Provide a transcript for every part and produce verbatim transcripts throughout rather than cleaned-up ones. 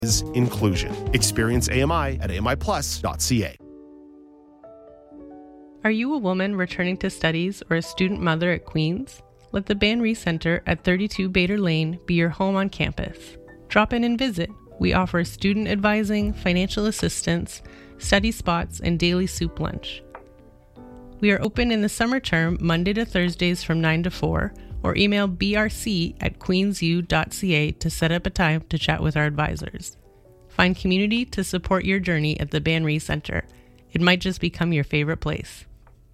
is inclusion. Experience A M I at A M I plus dot C A. Are you a woman returning to studies or a student mother at Queen's? Let the Banry Center at thirty-two Bader Lane be your home on campus. Drop in and visit. We offer student advising, financial assistance, study spots, and daily soup lunch. We are open in the summer term Monday to Thursdays from nine to four, or email b r c at queens u dot c a to set up a time to chat with our advisors. Find community to support your journey at the Banry Center. It might just become your favorite place.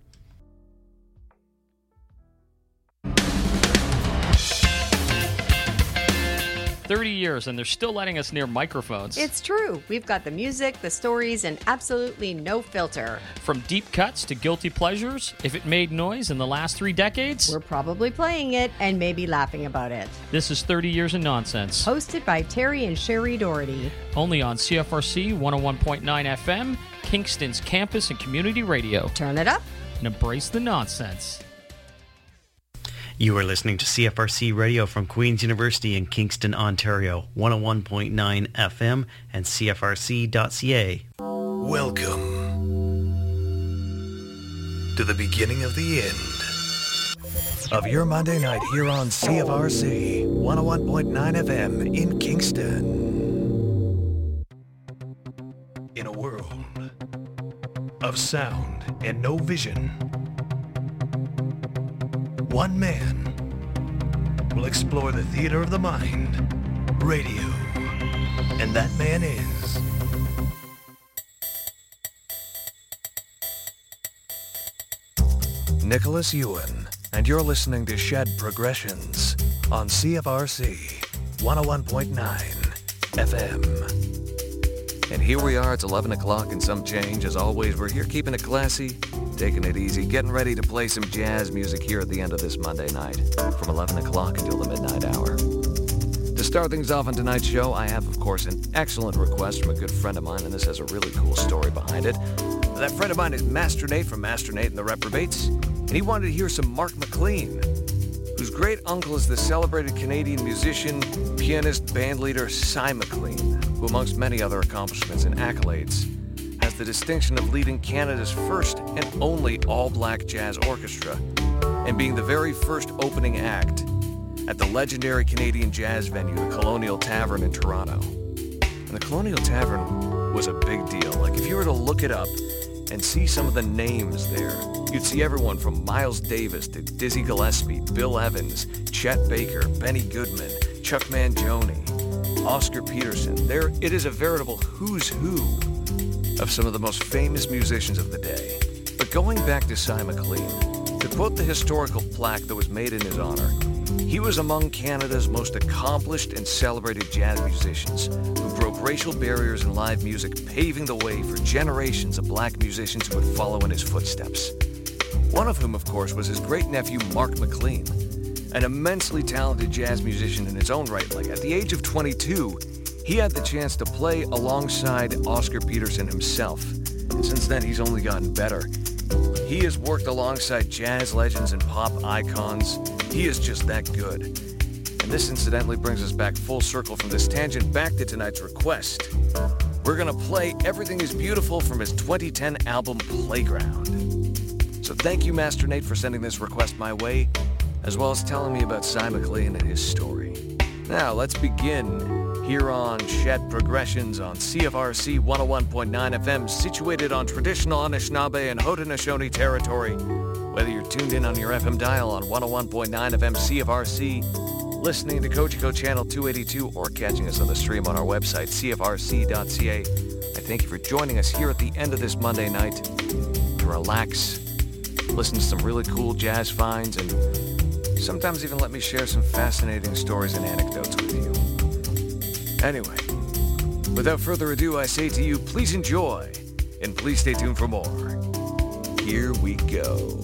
thirty years and they're still letting us near microphones. It's true. We've got the music, the stories, and absolutely no filter. From deep cuts to guilty pleasures, if it made noise in the last three decades, we're probably playing it and maybe laughing about it. This is thirty Years of Nonsense. Hosted by Terry and Sherry Doherty. Only on C F R C one oh one point nine F M, Kingston's campus and community radio. Turn it up and embrace the nonsense. You are listening to C F R C Radio from Queen's University in Kingston, Ontario, one oh one point nine F M and C F R C dot C A. Welcome to the beginning of the end of your Monday night here on C F R C one oh one point nine F M in Kingston. In a world of sound and no vision, one man will explore the theater of the mind, radio, and that man is Nicholas Ewan, and you're listening to Shed Progressions on C F R C one oh one point nine F M. And here we are, it's eleven o'clock and some change. As always, we're here keeping it classy, taking it easy, getting ready to play some jazz music here at the end of this Monday night, from eleven o'clock until the midnight hour. To start things off on tonight's show, I have, of course, an excellent request from a good friend of mine, and this has a really cool story behind it. That friend of mine is Master Nate from Master Nate and the Reprobates, and he wanted to hear some Mark McLean, whose great uncle is the celebrated Canadian musician, pianist, bandleader Cy McLean, who, amongst many other accomplishments and accolades, has the distinction of leading Canada's first and only all-black jazz orchestra and being the very first opening act at the legendary Canadian jazz venue, the Colonial Tavern in Toronto. And the Colonial Tavern was a big deal. Like, if you were to look it up and see some of the names there, you'd see everyone from Miles Davis to Dizzy Gillespie, Bill Evans, Chet Baker, Benny Goodman, Chuck Mangione, Oscar Peterson. There, it is a veritable who's who of some of the most famous musicians of the day. But going back to Cy McLean, to quote the historical plaque that was made in his honor, he was among Canada's most accomplished and celebrated jazz musicians who broke racial barriers in live music, paving the way for generations of black musicians who would follow in his footsteps. One of whom, of course, was his great-nephew Mark McLean, an immensely talented jazz musician in his own right. Like, at the age of twenty-two, he had the chance to play alongside Oscar Peterson himself, and since then he's only gotten better. He has worked alongside jazz legends and pop icons. He is just that good. And this incidentally brings us back full circle from this tangent back to tonight's request. We're gonna play Everything is Beautiful from his twenty ten album Playground. So thank you, Master Nate, for sending this request my way, as well as telling me about Cy McLean and his story. Now, let's begin here on Shed Progressions on C F R C one oh one point nine F M, situated on traditional Anishinaabe and Haudenosaunee territory. Whether you're tuned in on your F M dial on one oh one point nine F M C F R C, listening to Kojiko Channel two eighty-two, or catching us on the stream on our website, C F R C dot C A, I thank you for joining us here at the end of this Monday night to relax, listen to some really cool jazz finds, and sometimes even let me share some fascinating stories and anecdotes with you. Anyway, without further ado, I say to you, please enjoy, and please stay tuned for more. Here we go.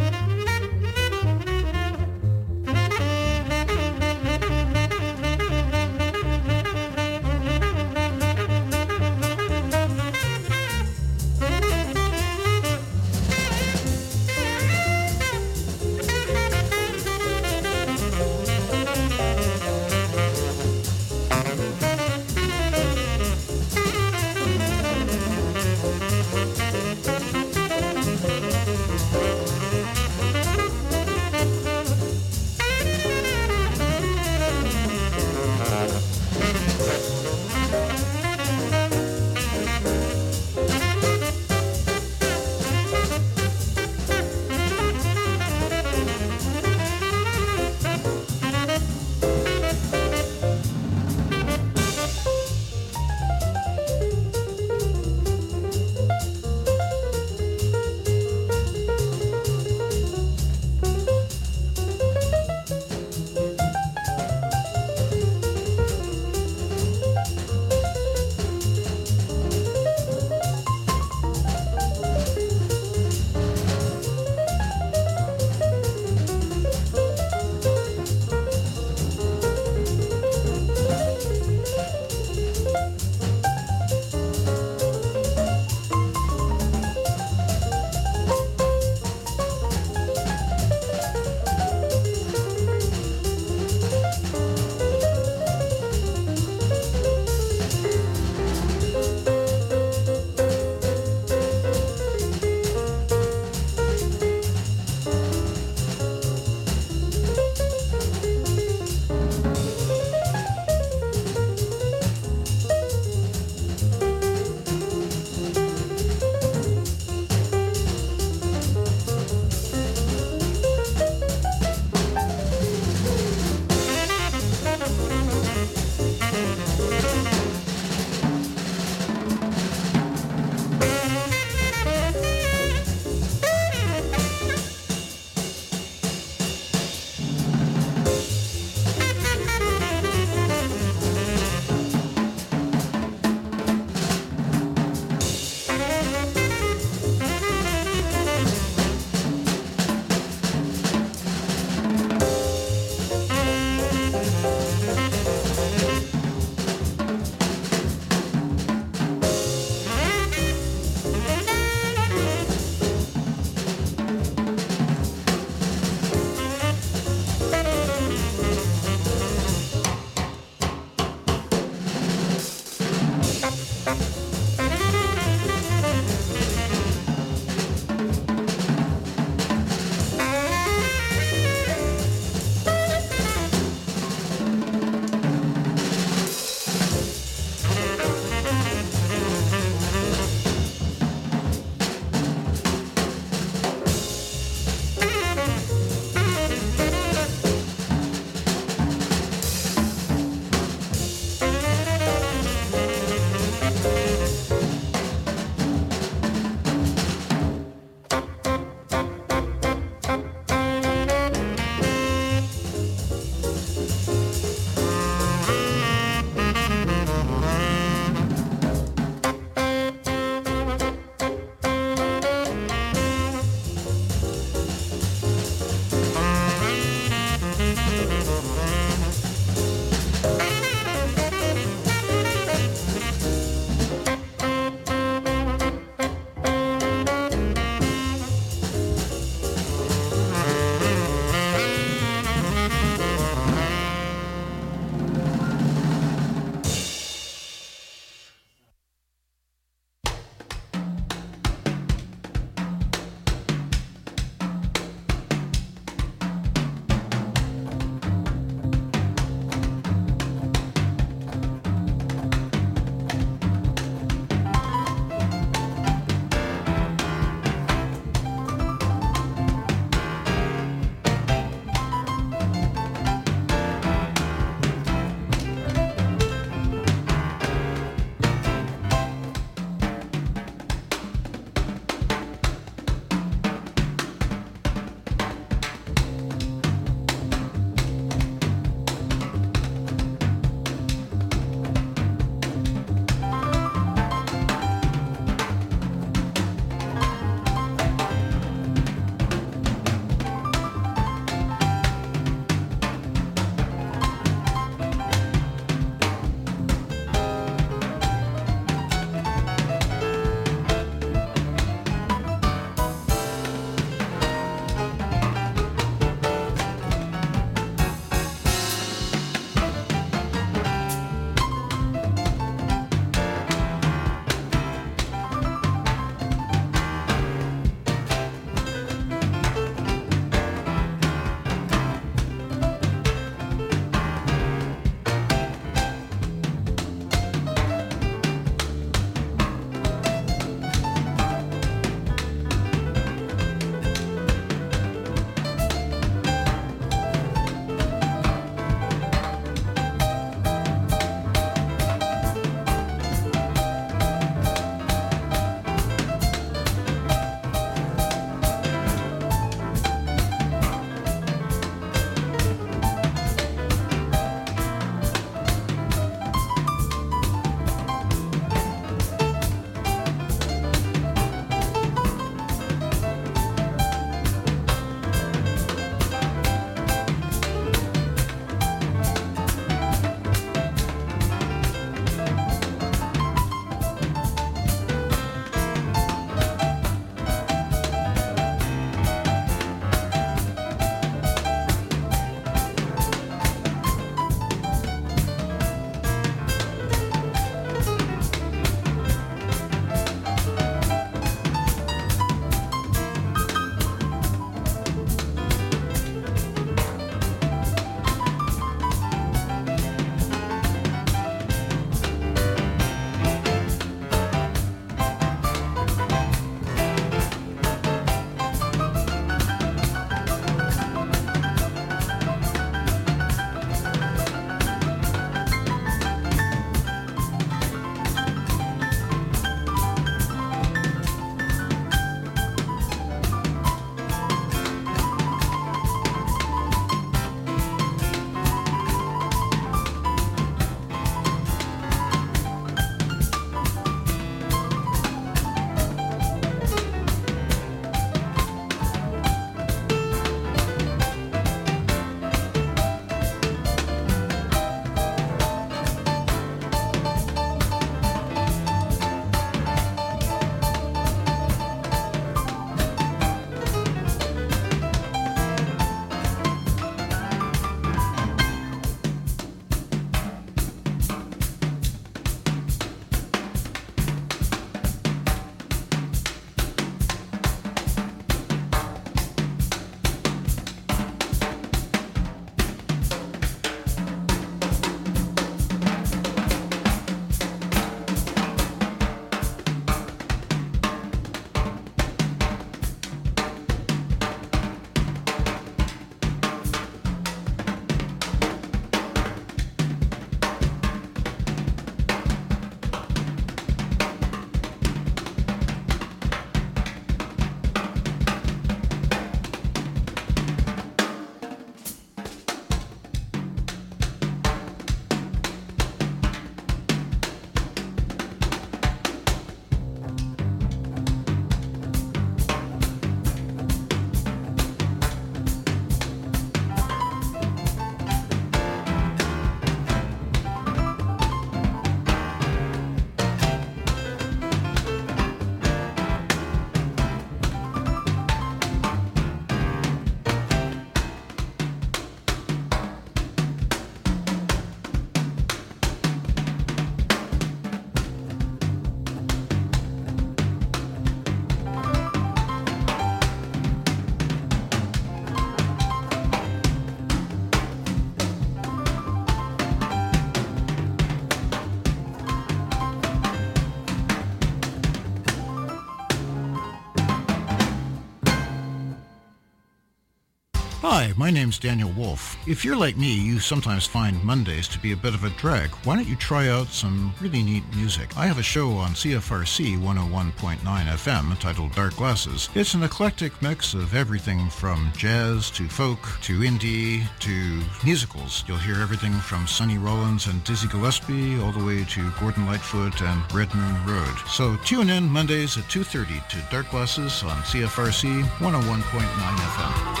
Hi, my name's Daniel Wolf. If you're like me, you sometimes find Mondays to be a bit of a drag. Why don't you try out some really neat music? I have a show on C F R C one oh one point nine F M titled Dark Glasses. It's an eclectic mix of everything from jazz to folk to indie to musicals. You'll hear everything from Sonny Rollins and Dizzy Gillespie all the way to Gordon Lightfoot and Red Moon Road. So tune in Mondays at two thirty to Dark Glasses on C F R C one oh one point nine F M.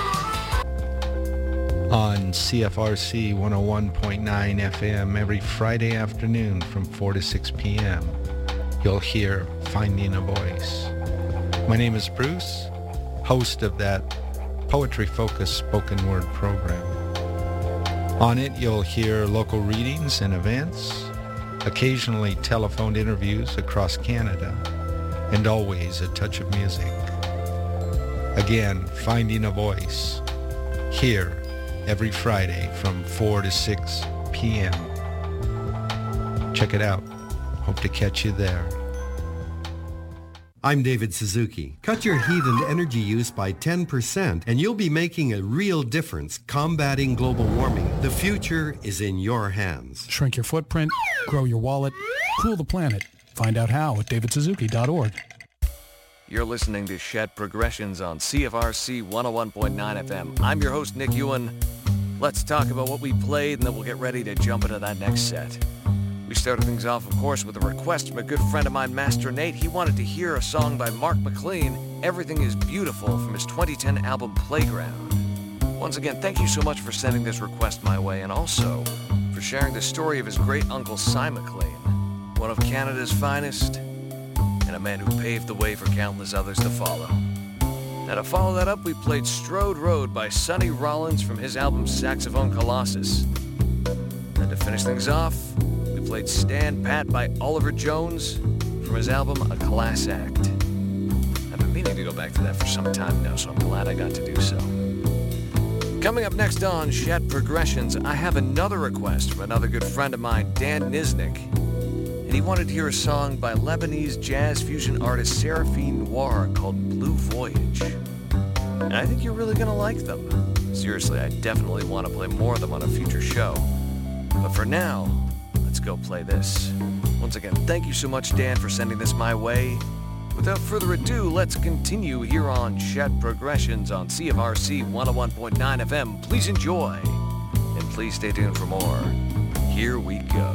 On C F R C one oh one point nine F M every Friday afternoon from four to six p.m. You'll hear Finding a Voice. My name is Bruce, host of that poetry-focused spoken word program. On it, you'll hear local readings and events, occasionally telephoned interviews across Canada, and always a touch of music. Again, Finding a Voice, here every Friday from four to six p.m. Check it out. Hope to catch you there. I'm David Suzuki. Cut your heat and energy use by ten percent and you'll be making a real difference combating global warming. The future is in your hands. Shrink your footprint, grow your wallet, cool the planet. Find out how at david suzuki dot org. You're listening to Shed Progressions on C F R C one oh one point nine F M. I'm your host, Nick Ewan. Let's talk about what we played, and then we'll get ready to jump into that next set. We started things off, of course, with a request from a good friend of mine, Master Nate. He wanted to hear a song by Mark McLean, Everything is Beautiful, from his twenty ten album Playground. Once again, thank you so much for sending this request my way, and also for sharing the story of his great uncle, Cy McLean, one of Canada's finest, and a man who paved the way for countless others to follow. Now to follow that up, we played Strode Road by Sonny Rollins from his album Saxophone Colossus. And to finish things off, we played Stand Pat by Oliver Jones from his album A Class Act. I've been meaning to go back to that for some time now, so I'm glad I got to do so. Coming up next on Shed Progressions, I have another request from another good friend of mine, Dan Niznik. And he wanted to hear a song by Lebanese jazz fusion artist Seraphine Noir called Blue Voyage. And I think you're really going to like them. Seriously, I definitely want to play more of them on a future show. But for now, let's go play this. Once again, thank you so much, Dan, for sending this my way. Without further ado, let's continue here on Shed Progressions on C F R C one oh one point nine F M. Please enjoy, and please stay tuned for more. Here we go.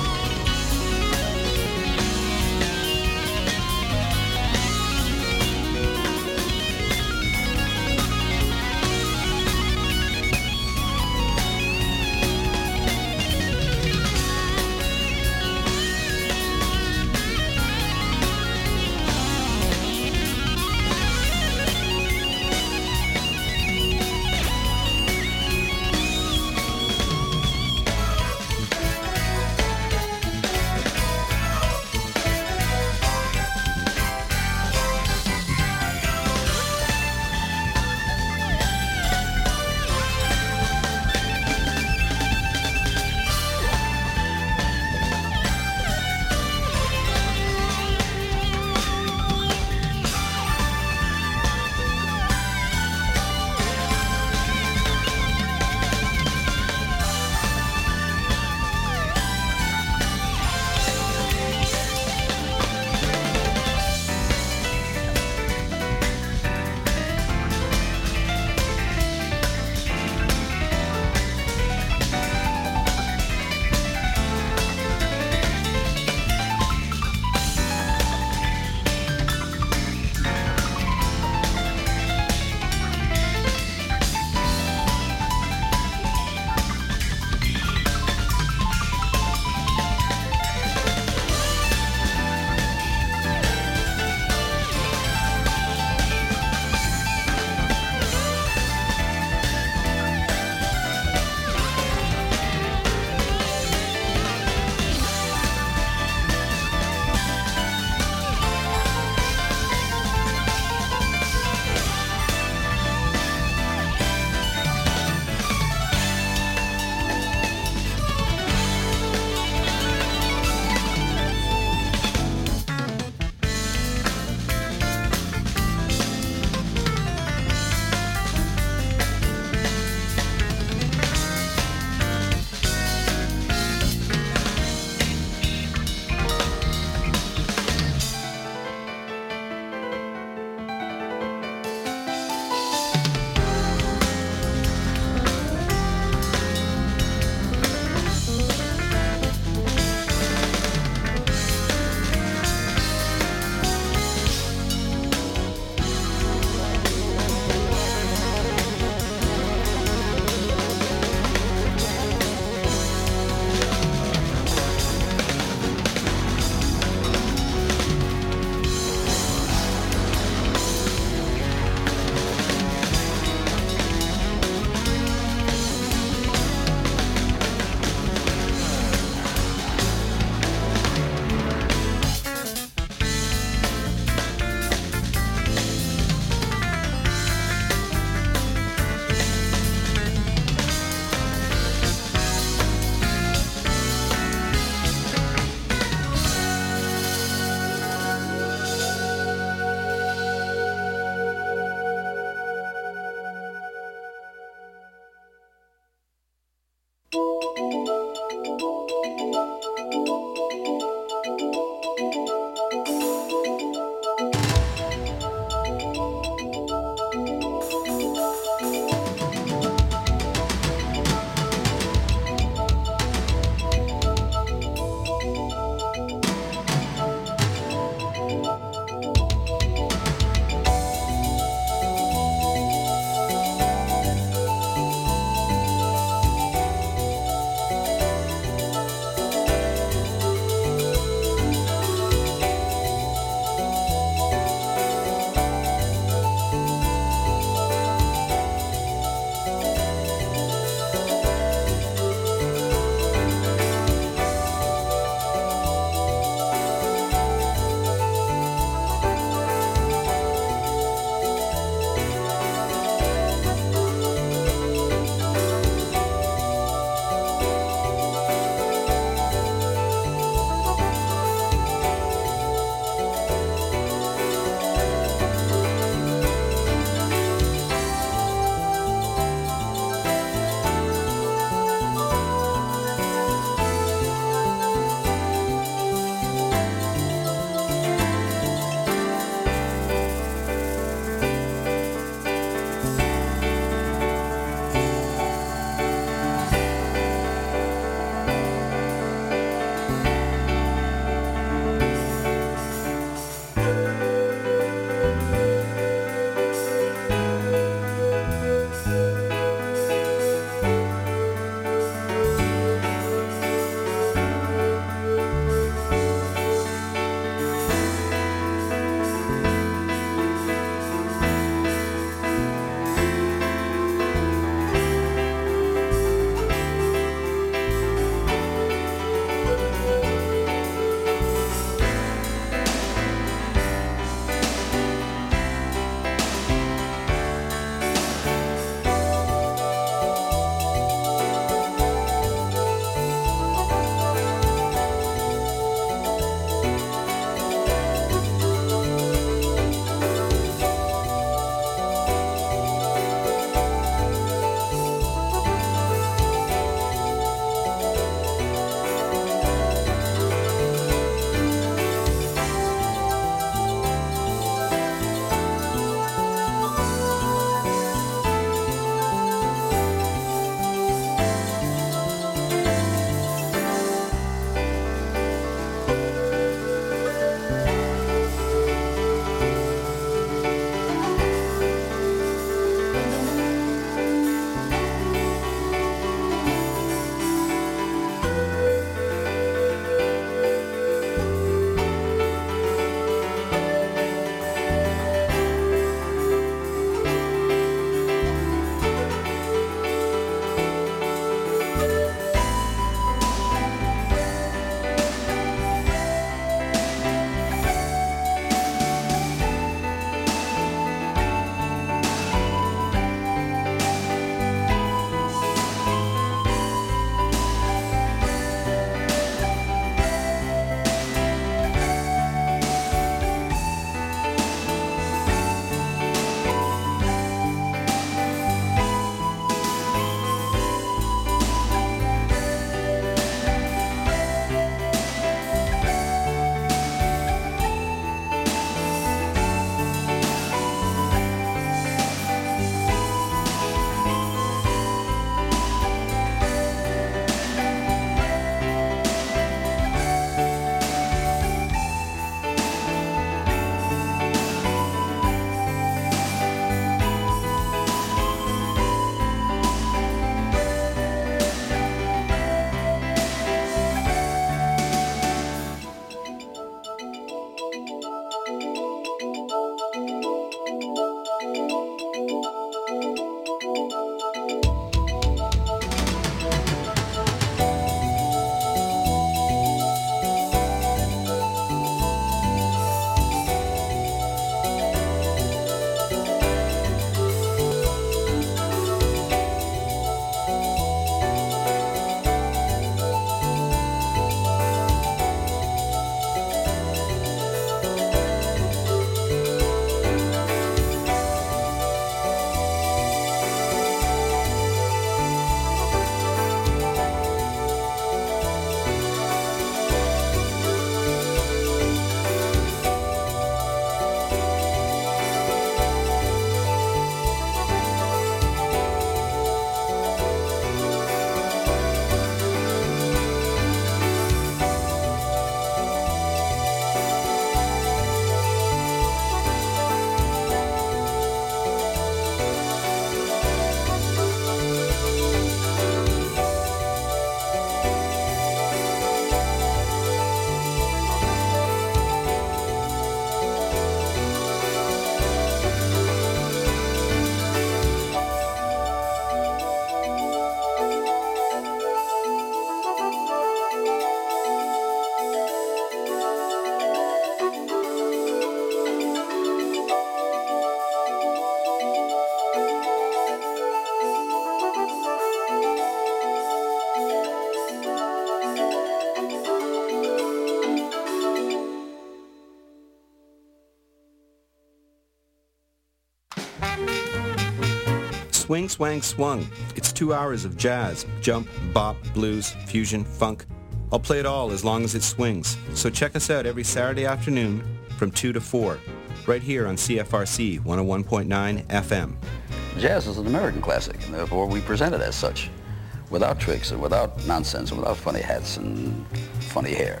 Swing Swang Swung. It's two hours of jazz, jump, bop, blues, fusion, funk. I'll play it all as long as it swings. So check us out every Saturday afternoon from two to four, right here on C F R C one oh one point nine F M. Jazz is an American classic, and therefore we present it as such, without tricks and without nonsense and without funny hats and funny hair.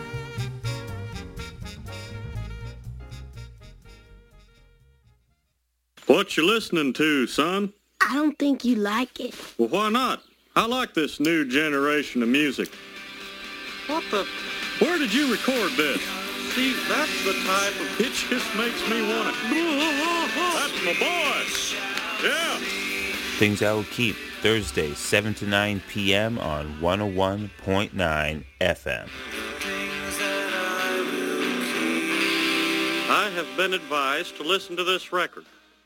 What you listening to, son? I don't think you like it. Well, why not? I like this new generation of music. What the? Where did you record this? See, that's the type of... It just makes me want to... That's my boy! Yeah! Things I Will Keep, Thursday, seven to nine p.m. on one oh one point nine F M. I have been advised to listen to this record.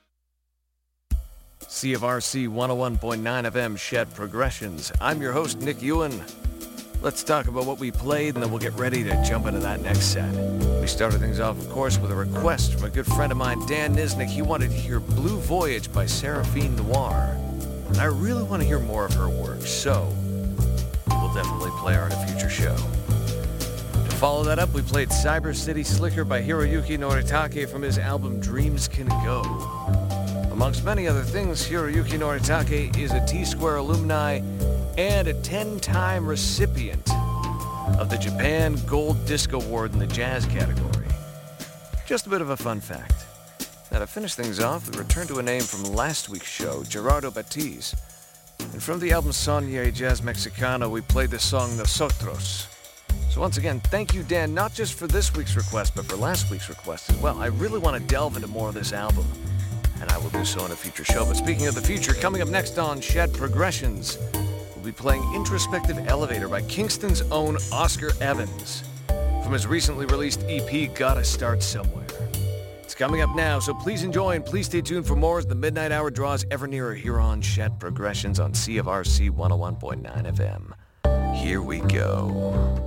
C F R C one oh one point nine F M Shed Progressions. I'm your host, Nick Ewan. Let's talk about what we played, and then we'll get ready to jump into that next set. We started things off, of course, with a request from a good friend of mine, Dan Nisnik. He wanted to hear Blue Voyage by Seraphine Noir. And I really want to hear more of her work, so we'll definitely play her in a future show. To follow that up, we played Cyber City Slicker by Hiroyuki Noritake from his album Dreams Can Go. Amongst many other things, Hiroyuki Noritake is a T-Square alumni and a ten-time recipient of the Japan Gold Disc Award in the jazz category. Just a bit of a fun fact. Now, to finish things off, we return to a name from last week's show, Gerardo Batiz. And from the album Soñé Jazz Mexicano, we played the song Nosotros. So once again, thank you, Dan, not just for this week's request, but for last week's request as well. I really want to delve into more of this album, and I will do so in a future show. But speaking of the future, coming up next on Shed Progressions, we'll be playing Introspective Elevator by Kingston's own Oscar Evans from his recently released E P, Gotta Start Somewhere. It's coming up now, so please enjoy and please stay tuned for more as the midnight hour draws ever nearer here on Shed Progressions on C F R C one oh one point nine F M. Here we go.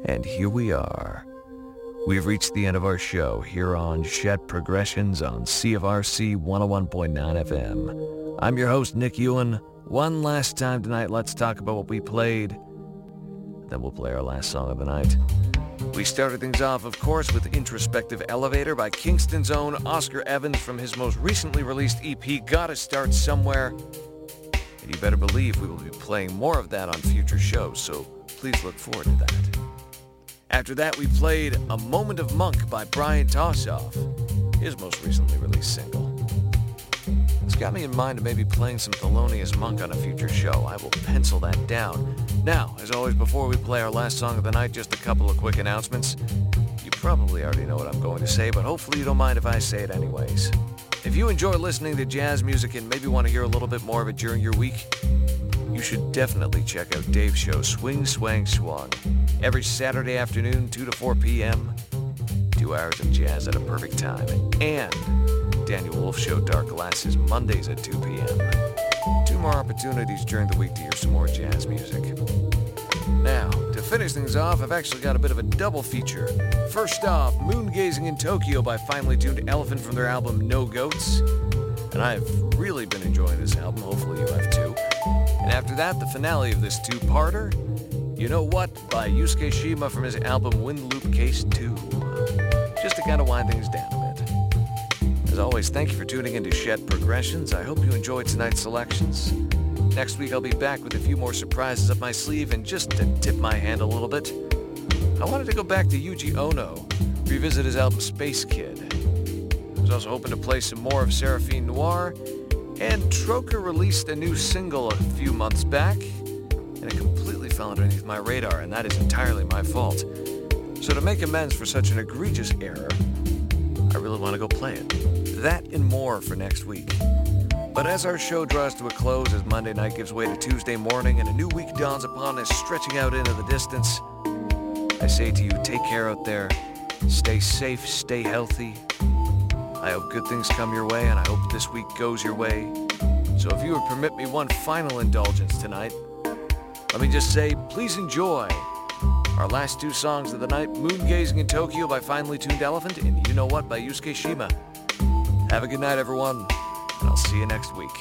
And here we are. We've reached the end of our show here on Shed Progressions on C F R C one oh one point nine F M. I'm your host, Nick Ewan. One last time tonight, let's talk about what we played. Then we'll play our last song of the night. We started things off, of course, with Introspective Elevator by Kingston's own Oscar Evans from his most recently released E P, Gotta Start Somewhere. And you better believe we will be playing more of that on future shows, so please look forward to that. After that, we played A Moment of Monk by Brian Tossoff, his most recently released single. It's got me in mind of maybe playing some Thelonious Monk on a future show. I will pencil that down. Now, as always, before we play our last song of the night, just a couple of quick announcements. You probably already know what I'm going to say, but hopefully you don't mind if I say it anyways. If you enjoy listening to jazz music and maybe want to hear a little bit more of it during your week, you should definitely check out Dave's show, Swing, Swang, Swung. Every Saturday afternoon, two to four p.m. Two hours of jazz at a perfect time. And Daniel Wolf Show, Dark Glasses, Mondays at two p.m. Two more opportunities during the week to hear some more jazz music. Now, to finish things off, I've actually got a bit of a double feature. First off, Moongazing in Tokyo by Finely Tuned Elephant from their album No Goats. And I've really been enjoying this album, hopefully you have too. And after that, the finale of this two-parter, You Know What by Yusuke Shima from his album Wind Loop Case two. Just to kind of wind things down a bit. As always, thank you for tuning in to Shed Progressions. I hope you enjoyed tonight's selections. Next week, I'll be back with a few more surprises up my sleeve, and just to tip my hand a little bit, I wanted to go back to Yuji Ono, revisit his album Space Kid. I was also hoping to play some more of Seraphine Noir, and Troker released a new single a few months back, and it completely fell underneath my radar, and that is entirely my fault. So to make amends for such an egregious error, I really want to go play it. That and more for next week. But as our show draws to a close, as Monday night gives way to Tuesday morning and a new week dawns upon us, stretching out into the distance, I say to you, take care out there, stay safe, stay healthy. I hope good things come your way, and I hope this week goes your way. So if you would permit me one final indulgence tonight, let me just say, please enjoy our last two songs of the night, Moongazing in Tokyo by Finely Tuned Elephant and You Know What by Yusuke Shima. Have a good night, everyone, and I'll see you next week.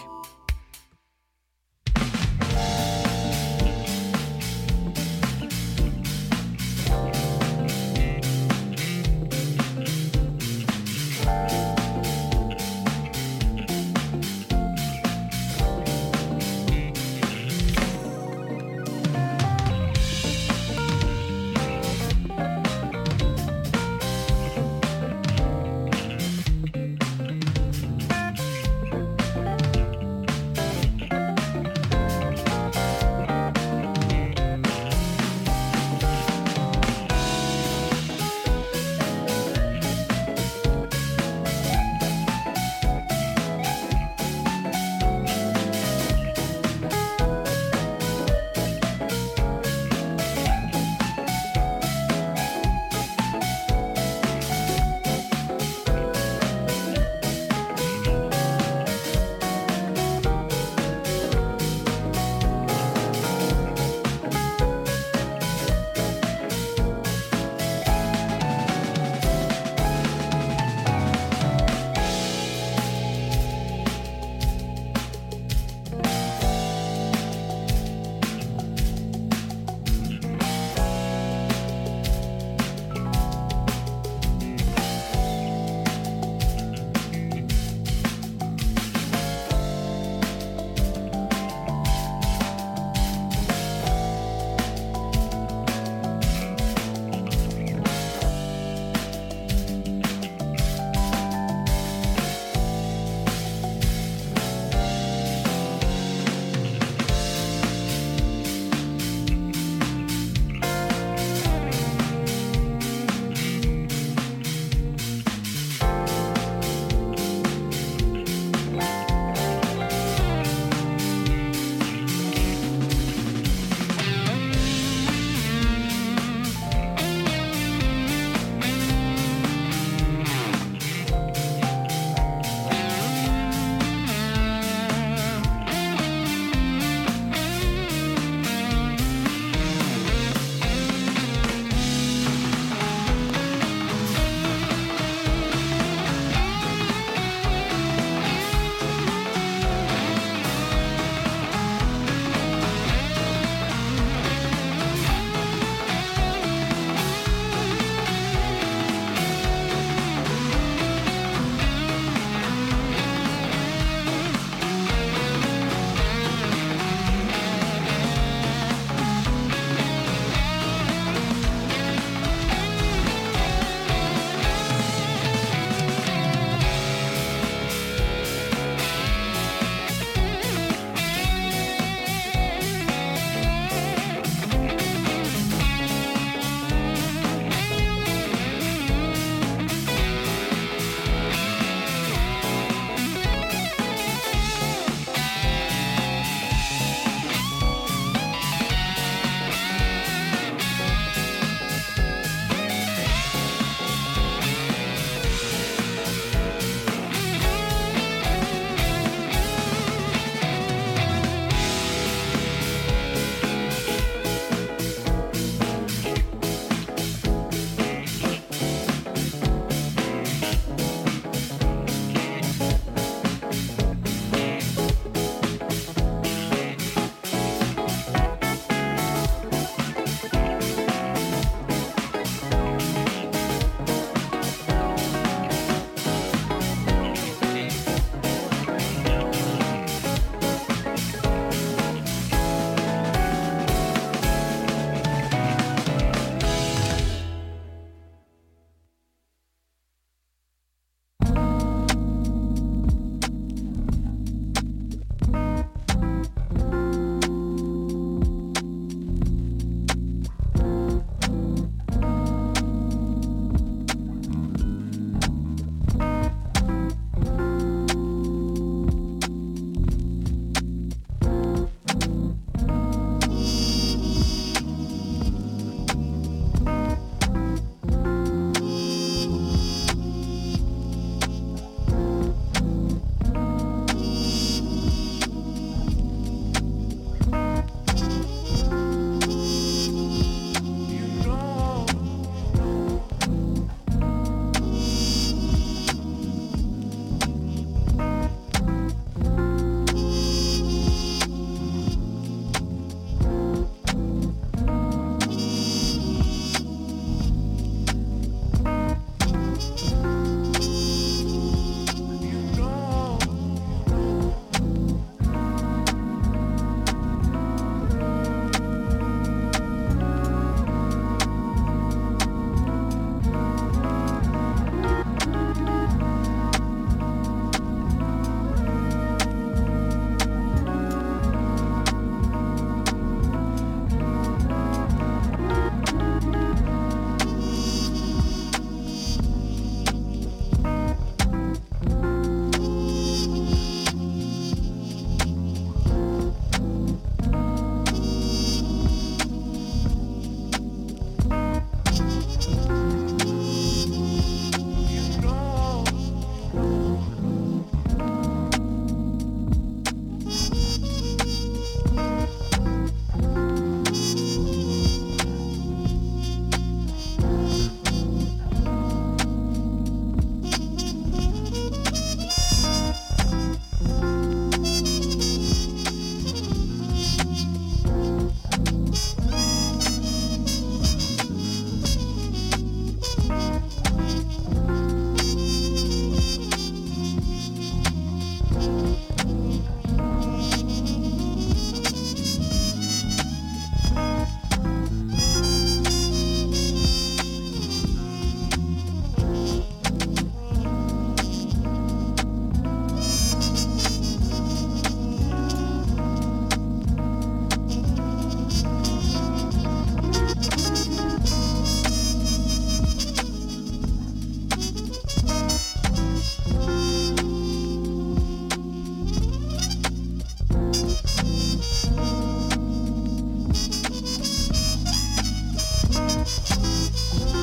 Bye.